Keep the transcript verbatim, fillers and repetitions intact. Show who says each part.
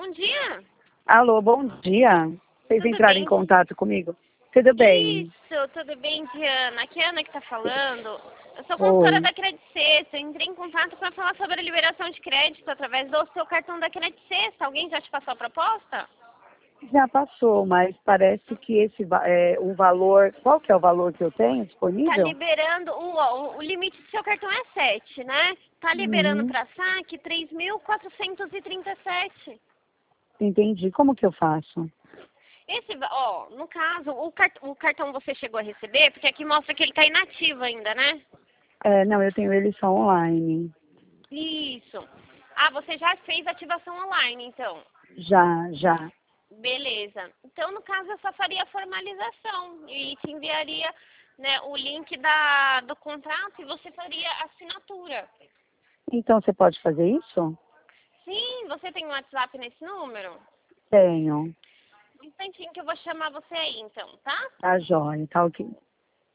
Speaker 1: bom dia.
Speaker 2: Alô, bom dia. Vocês
Speaker 1: Tudo
Speaker 2: entraram
Speaker 1: bem?
Speaker 2: em contato comigo? Tudo bem?
Speaker 1: Isso, tudo bem, Diana? Aqui é a Ana que tá falando. Eu sou consultora
Speaker 2: Oi.
Speaker 1: da Credit Sexta. Eu entrei em contato para falar sobre a liberação de crédito através do seu cartão da Credit Sexta. Alguém já te passou a proposta?
Speaker 2: Já passou, mas parece que esse va- é, o valor... Qual que é o valor que eu tenho
Speaker 1: Tá
Speaker 2: disponível?
Speaker 1: liberando, o, o, o limite do seu cartão é sete, né? Tá liberando
Speaker 2: Uhum.
Speaker 1: para saque três mil quatrocentos e trinta e sete.
Speaker 2: Entendi. Como que eu faço?
Speaker 1: Esse, va- ó, no caso, o, cart, o cartão você chegou a receber, porque aqui mostra que ele tá inativo ainda, né?
Speaker 2: É, não, eu tenho ele só online.
Speaker 1: Isso. Ah, você já fez ativação online, então.
Speaker 2: Já, já.
Speaker 1: Beleza. Então, no caso, eu só faria a formalização e te enviaria, né, o link da, do contrato e você faria a assinatura.
Speaker 2: Então você pode fazer isso?
Speaker 1: Sim, você tem um WhatsApp nesse número?
Speaker 2: Tenho.
Speaker 1: Um instantinho que eu vou chamar você aí, então, tá?
Speaker 2: Tá joia, tá ok.